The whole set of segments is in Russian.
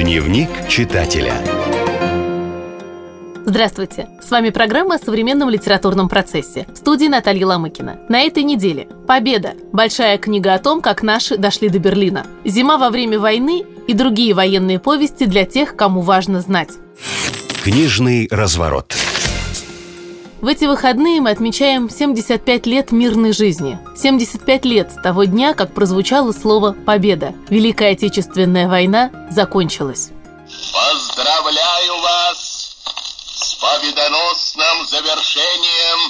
Дневник читателя. Здравствуйте! С вами программа о современном литературном процессе. В студии Наталья Ломыкина. На этой неделе «Победа» – большая книга о том, как наши дошли до Берлина. «Зима во время войны» и другие военные повести для тех, кому важно знать. Книжный разворот. В эти выходные мы отмечаем 75 лет мирной жизни. 75 лет с того дня, как прозвучало слово «Победа». Великая Отечественная война закончилась. Поздравляю вас с победоносным завершением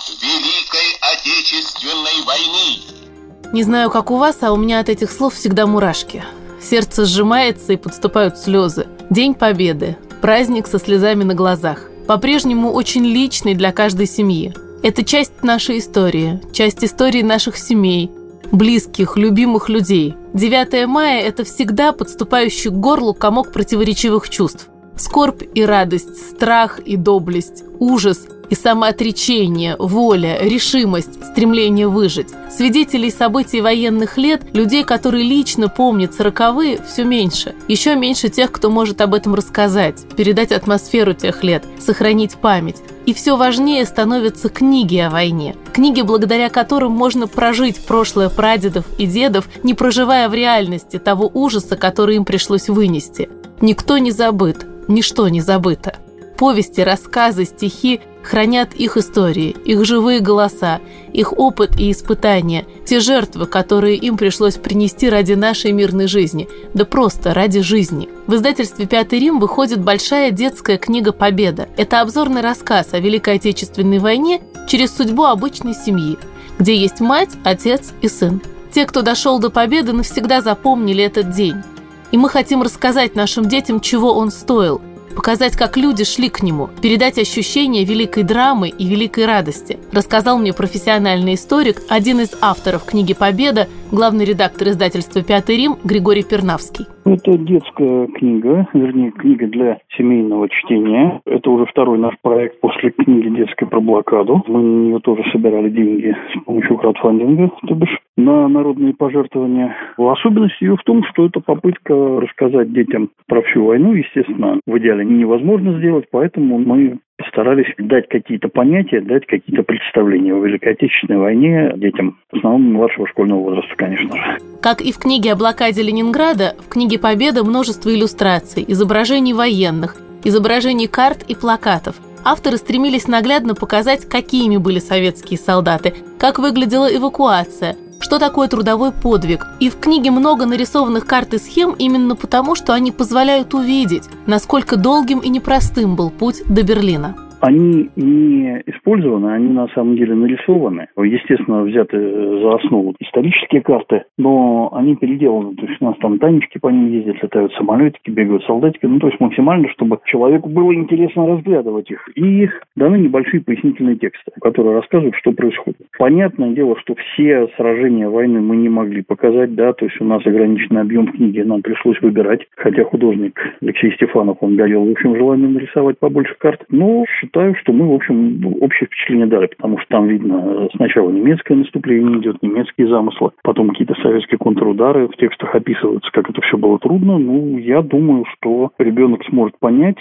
Великой Отечественной войны. Не знаю, как у вас, а у меня от этих слов всегда мурашки. Сердце сжимается и подступают слезы. День Победы. Праздник со слезами на глазах. По-прежнему очень личный для каждой семьи. Это часть нашей истории, часть истории наших семей, близких, любимых людей. 9 мая – это всегда подступающий к горлу комок противоречивых чувств. Скорбь и радость, страх и доблесть, ужас и самоотречение, воля, решимость, стремление выжить. Свидетелей событий военных лет, людей, которые лично помнят 40-е, все меньше. Еще меньше тех, кто может об этом рассказать, передать атмосферу тех лет, сохранить память. И все важнее становятся книги о войне. Книги, благодаря которым можно прожить прошлое прадедов и дедов, не проживая в реальности того ужаса, который им пришлось вынести. Никто не забыт, ничто не забыто. Повести, рассказы, стихи хранят их истории, их живые голоса, их опыт и испытания, те жертвы, которые им пришлось принести ради нашей мирной жизни, да просто ради жизни. В издательстве «Пятый Рим» выходит большая детская книга «Победа». Это обзорный рассказ о Великой Отечественной войне через судьбу обычной семьи, где есть мать, отец и сын. Те, кто дошел до победы, навсегда запомнили этот день. И мы хотим рассказать нашим детям, чего он стоил, показать, как люди шли к нему, передать ощущение великой драмы и великой радости, рассказал мне профессиональный историк, один из авторов книги «Победа», главный редактор издательства «Пятый Рим» Григорий Пернавский. Это детская книга, вернее, книга для семейного чтения. Это уже второй наш проект после книги детской про блокаду. Мы на нее тоже собирали деньги с помощью краудфандинга, то бишь на народные пожертвования. Особенность ее в том, что это попытка рассказать детям про всю войну, естественно, в идеале невозможно сделать, поэтому мы постарались дать какие-то понятия, дать какие-то представления о Великой Отечественной войне детям, в основном младшего школьного возраста, конечно же. Как и в книге о блокаде Ленинграда, в книге «Победа» множество иллюстраций, изображений военных, изображений карт и плакатов. Авторы стремились наглядно показать, какими были советские солдаты, как выглядела эвакуация, что такое трудовой подвиг. И в книге много нарисованных карт и схем именно потому, что они позволяют увидеть, насколько долгим и непростым был путь до Берлина. Они не использованы, они на самом деле нарисованы. Естественно, взяты за основу исторические карты, но они переделаны. То есть у нас там танчики по ним ездят, летают самолетики, бегают солдатики. То есть максимально, чтобы человеку было интересно разглядывать их. И даны небольшие пояснительные тексты, которые рассказывают, что происходит. Понятное дело, что все сражения войны мы не могли показать, да, то есть у нас ограниченный объем книги, нам пришлось выбирать. Хотя художник Алексей Стефанов, он горел, в общем, желанием нарисовать побольше карт. Но считаю, что мы, в общем, общее впечатление дали, потому что там видно сначала немецкое наступление идет, немецкие замыслы, потом какие-то советские контрудары, в текстах описывается, как это все было трудно. Я думаю, что ребенок сможет понять,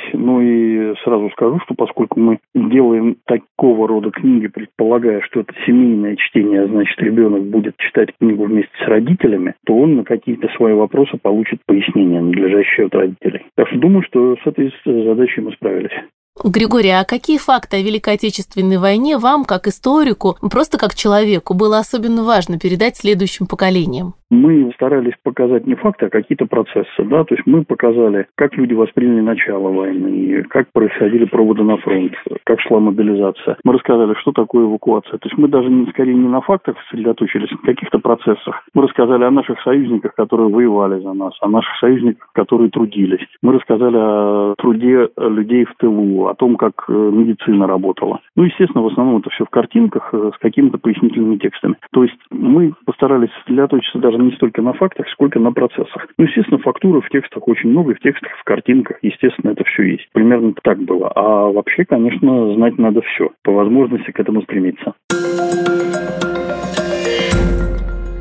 и сразу скажу, что поскольку мы делаем такого рода книги, предполагая, что это семейное чтение, а значит, ребенок будет читать книгу вместе с родителями, то он на какие-то свои вопросы получит пояснения, надлежащие от родителей. Так что думаю, что с этой задачей мы справились. Григорий, а какие факты о Великой Отечественной войне вам, как историку, просто как человеку, было особенно важно передать следующим поколениям? Мы старались показать не факты, а какие-то процессы, да, то есть мы показали, как люди восприняли начало войны, как происходили проводы на фронт, как шла мобилизация. Мы рассказали, что такое эвакуация. То есть мы даже скорее не на фактах сосредоточились, а на каких-то процессах. Мы рассказали о наших союзниках, которые воевали за нас, о наших союзниках, которые трудились. Мы рассказали о труде людей в тылу, о том, как медицина работала. Естественно, в основном это все в картинках с какими-то пояснительными текстами. То есть мы постарались сосредоточиться даже не столько на фактах, сколько на процессах. Естественно, фактуры в текстах очень много, и в текстах, в картинках, естественно, это все есть. Примерно так было. А вообще, конечно, знать надо все. По возможности к этому стремиться.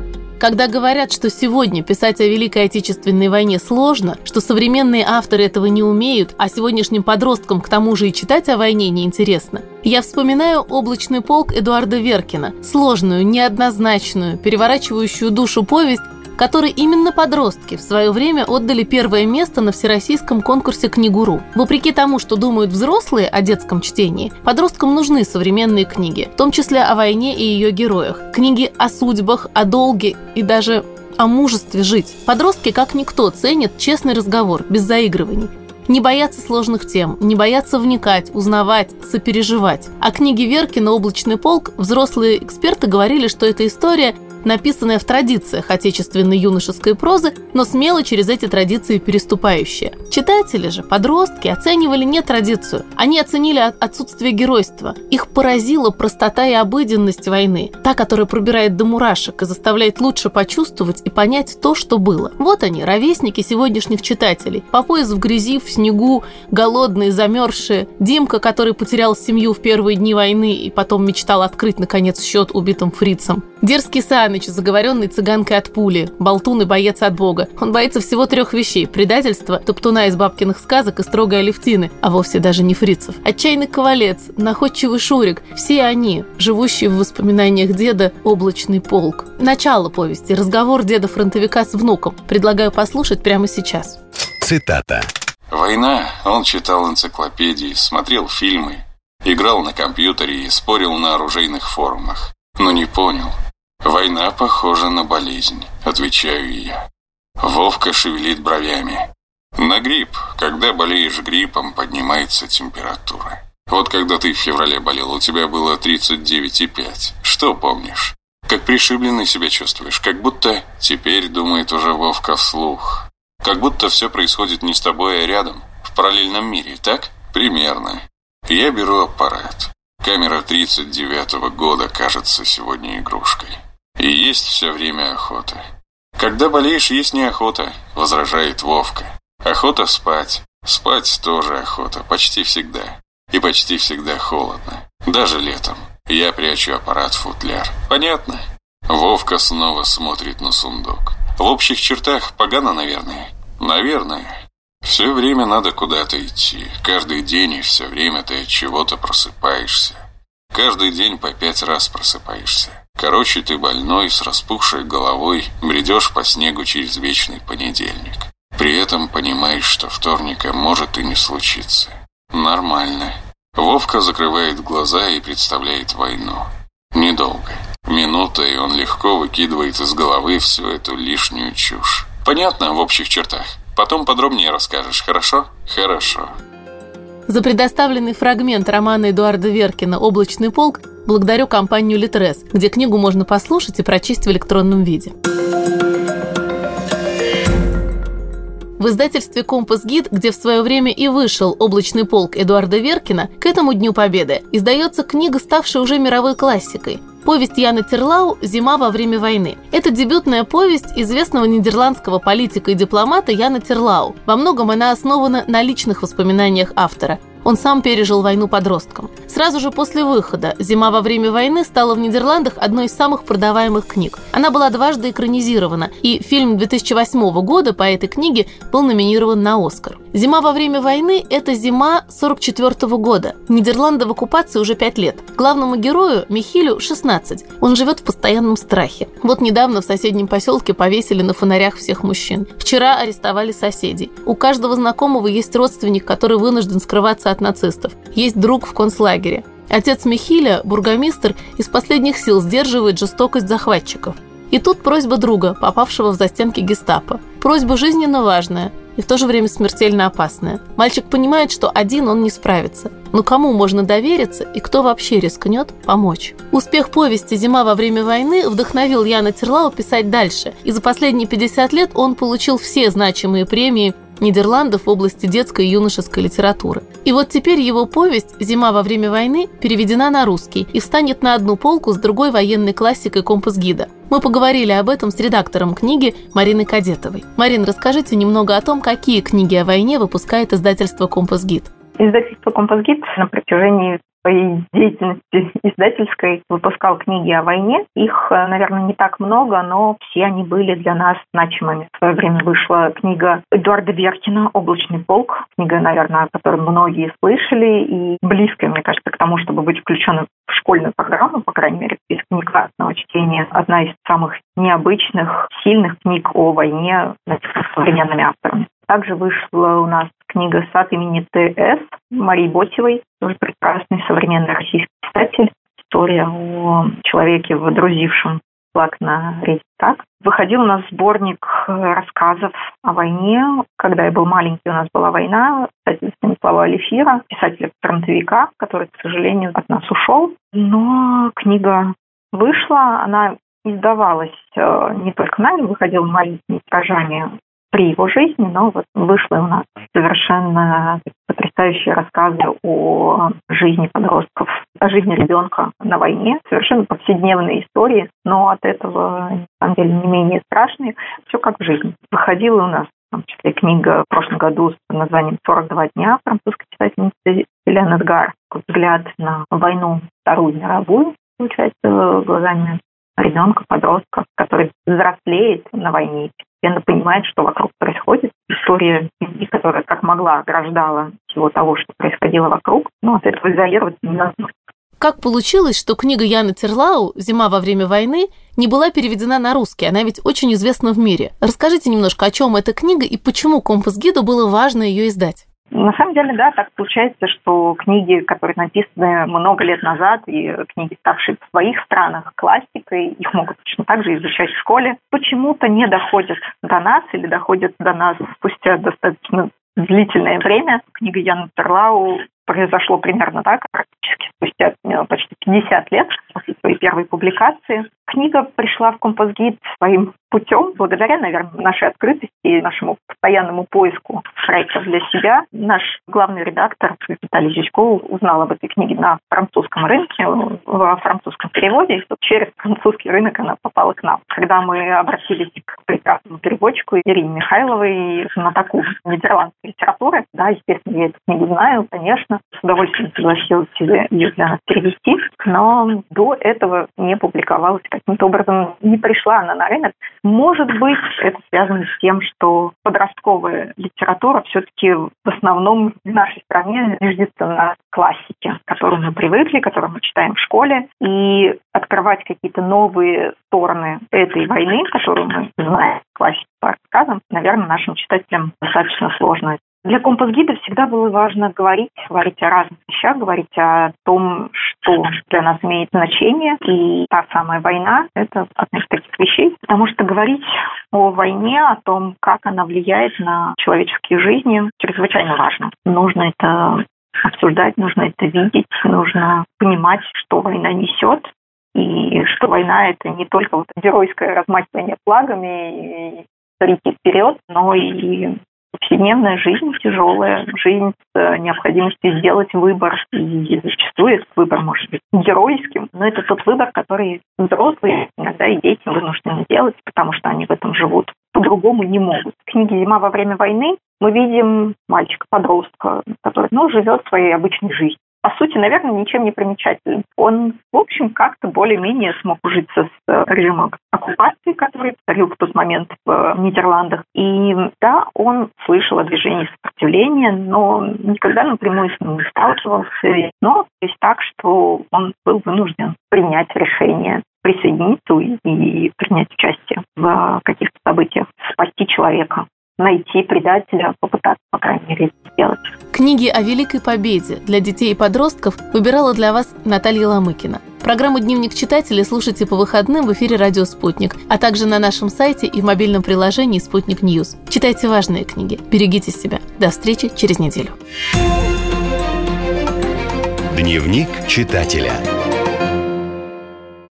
Когда говорят, что сегодня писать о Великой Отечественной войне сложно, что современные авторы этого не умеют, а сегодняшним подросткам к тому же и читать о войне неинтересно, я вспоминаю «Облачный полк» Эдуарда Веркина, сложную, неоднозначную, переворачивающую душу повесть, которой именно подростки в свое время отдали первое место на всероссийском конкурсе «Книгу.ру». Вопреки тому, что думают взрослые о детском чтении, подросткам нужны современные книги, в том числе о войне и ее героях. Книги о судьбах, о долге и даже о мужестве жить. Подростки, как никто, ценят честный разговор, без заигрываний. Не боятся сложных тем, не боятся вникать, узнавать, сопереживать. О книге Веркина «Облачный полк» взрослые эксперты говорили, что это история, написанная в традициях отечественной юношеской прозы, но смело через эти традиции переступающая. Читатели же, подростки, оценивали не традицию. Они оценили отсутствие геройства. Их поразила простота и обыденность войны, та, которая пробирает до мурашек и заставляет лучше почувствовать и понять то, что было. Вот они, ровесники сегодняшних читателей. По пояс в грязи, в снегу, голодные, замерзшие. Димка, который потерял семью в первые дни войны и потом мечтал открыть, наконец, счет убитым фрицам. Дерзкий Саныч, заговоренный цыганкой от пули, болтун и боец от Бога. Он боится всего 3 вещей: предательства, топтуна из бабкиных сказок и строгой Алевтины, а вовсе даже не фрицев. Отчаянный ковалец, находчивый Шурик – все они, живущие в воспоминаниях деда, «Облачный полк». Начало повести, разговор деда-фронтовика с внуком. Предлагаю послушать прямо сейчас. Цитата. «Война» он читал энциклопедии, смотрел фильмы, играл на компьютере и спорил на оружейных форумах. Но не понял. «Война похожа на болезнь», — отвечаю я. Вовка шевелит бровями. «На грипп. Когда болеешь гриппом, поднимается температура. Вот когда ты в феврале болел, у тебя было 39,5. Что помнишь? Как пришибленный себя чувствуешь? Как будто...» Теперь думает уже Вовка вслух. «Как будто все происходит не с тобой, а рядом, в параллельном мире, так? Примерно. Я беру аппарат. Камера 39-го года кажется сегодня игрушкой. И есть все время охота. Когда болеешь, есть неохота», — возражает Вовка. «Охота спать. Спать тоже охота. Почти всегда. И почти всегда холодно. Даже летом. Я прячу аппарат в футляр. Понятно?» Вовка снова смотрит на сундук. «В общих чертах погано, наверное?» «Наверное. Все время надо куда-то идти. Каждый день и все время ты от чего-то просыпаешься. Каждый день по 5 раз просыпаешься. Короче, ты больной, с распухшей головой, бредешь по снегу через вечный понедельник. При этом понимаешь, что вторника может и не случиться. Нормально». Вовка закрывает глаза и представляет войну. Недолго. Минута, и он легко выкидывает из головы всю эту лишнюю чушь. «Понятно в общих чертах? Потом подробнее расскажешь, хорошо?» «Хорошо». За предоставленный фрагмент романа Эдуарда Веркина «Облачный полк» благодарю компанию «Литрес», где книгу можно послушать и прочесть в электронном виде. В издательстве «Компас Гид», где в свое время и вышел «Облачный полк» Эдуарда Веркина, к этому Дню Победы издается книга, ставшая уже мировой классикой. Повесть Яна Терлау «Зима во время войны». Это дебютная повесть известного нидерландского политика и дипломата Яна Терлау. Во многом она основана на личных воспоминаниях автора. Он сам пережил войну подростком. Сразу же после выхода «Зима во время войны» стала в Нидерландах одной из самых продаваемых книг. Она была дважды экранизирована, и фильм 2008 года по этой книге был номинирован на «Оскар». «Зима во время войны» – это зима 1944 года. Нидерланды в оккупации уже 5 лет. Главному герою, Михилю, 16. Он живет в постоянном страхе. Вот недавно в соседнем поселке повесили на фонарях всех мужчин. Вчера арестовали соседей. У каждого знакомого есть родственник, который вынужден скрываться от нацистов. Есть друг в концлагере. Отец Михиля, бургомистр, из последних сил сдерживает жестокость захватчиков. И тут просьба друга, попавшего в застенки гестапо. Просьба жизненно важная и в то же время смертельно опасная. Мальчик понимает, что один он не справится. Но кому можно довериться и кто вообще рискнет помочь? Успех повести «Зима во время войны» вдохновил Яна Терлау писать дальше. И за последние 50 лет он получил все значимые премии Нидерландов в области детской и юношеской литературы. И вот теперь его повесть «Зима во время войны» переведена на русский и встанет на одну полку с другой военной классикой «Компас Гида». Мы поговорили об этом с редактором книги Мариной Кадетовой. Марин, расскажите немного о том, какие книги о войне выпускает издательство «Компас Гид». Издательство «Компас Гид» на протяжении своей деятельности издательской выпускал книги о войне. Их, наверное, не так много, но все они были для нас значимыми. В свое время вышла книга Эдуарда Веркина «Облачный полк». Книга, наверное о которой многие слышали и близкая, мне кажется, к тому, чтобы быть включенной в школьную программу, по крайней мере, из книг классного чтения. Одна из самых необычных, сильных книг о войне, написанных современными авторами. Также вышла у нас книга «Сад имени Т.С.» Марии Ботевой, тоже прекрасный современный российский писатель. История о человеке, водрузившем флаг на Рейхстаг. Выходил у нас сборник рассказов о войне. Когда я был маленький, у нас была война. Писателя Станислава Алифира, писателя-фронтовика, который, к сожалению, от нас ушел. Но книга вышла, она издавалась не только нами, выходила маленькими тиражами при его жизни, но вот вышли у нас совершенно потрясающие рассказы о жизни подростков, о жизни ребенка на войне, совершенно повседневные истории, но от этого, на самом деле, не менее страшные, все как в жизни. Выходила у нас, в том числе, книга в прошлом году с названием «42 дня» французской писательницы Элен Эдгар. Взгляд на войну Вторую мировую, получается, глазами ребенка, подростка, который взрослеет на войне, постепенно понимает, что вокруг происходит. История семьи, которая как могла ограждала всего того, что происходило вокруг, но от этого изолироваться невозможно. Как получилось, что книга Яны Терлау «Зима во время войны» не была переведена на русский? Она ведь очень известна в мире. Расскажите немножко, о чем эта книга и почему Компас-гиду было важно ее издать? На самом деле, да, так получается, что книги, которые написаны много лет назад, и книги, ставшие в своих странах классикой, их могут точно так же изучать в школе, почему-то не доходят до нас или доходят до нас спустя достаточно длительное время. Книга Яны Терлау произошло примерно так, практически спустя почти 50 лет после своей первой публикации. Книга пришла в Компас-гид своим путем, благодаря, наверное, нашей открытости и нашему постоянному поиску проектов для себя. Наш главный редактор Виталий Зюсько узнал об этой книге на французском рынке, во французском переводе, и через французский рынок она попала к нам. Когда мы обратились к прекрасному переводчику Ирине Михайловой, знатоку нидерландской литературы, да, естественно, я эту книгу знаю, конечно, с удовольствием согласилась ее для нас перевести, но до этого не публиковалась, каким-то образом не пришла она на рынок. Может быть, это связано с тем, что подростковая литература все-таки в основном в нашей стране зиждется на классике, к которой мы привыкли, которую мы читаем в школе, и открывать какие-то новые стороны этой войны, которую мы знаем, классику по рассказам, наверное, нашим читателям достаточно сложно. Для Компас-гида всегда было важно говорить о разных вещах, говорить о том, что для нас имеет значение. И та самая война – это одна из таких вещей. Потому что говорить о войне, о том, как она влияет на человеческие жизни, чрезвычайно важно. Нужно это обсуждать, нужно это видеть, нужно понимать, что война несет. И что война – это не только вот геройское размахивание флагами и старики вперед, но и повседневная жизнь тяжелая, жизнь с необходимостью сделать выбор. И зачастую этот выбор может быть геройским, но это тот выбор, который взрослые, иногда и дети вынуждены делать, потому что они в этом живут. По-другому не могут. В книге «Зима во время войны» мы видим мальчика-подростка, который живет своей обычной жизнью. По сути, наверное, ничем не примечательным. Он, в общем, как-то более-менее смог ужиться с режимом оккупации, который царил в тот момент в Нидерландах. И да, он слышал о движении сопротивления, но никогда напрямую с ним не сталкивался. Но есть так, что он был вынужден принять решение присоединиться и принять участие в каких-то событиях, спасти человека, найти предателя, попытаться, по крайней мере, это сделать. Книги о Великой Победе для детей и подростков выбирала для вас Наталья Ломыкина. Программу «Дневник читателя» слушайте по выходным в эфире «Радио Спутник», а также на нашем сайте и в мобильном приложении «Спутник Ньюс». Читайте важные книги, берегите себя. До встречи через неделю. Дневник читателя.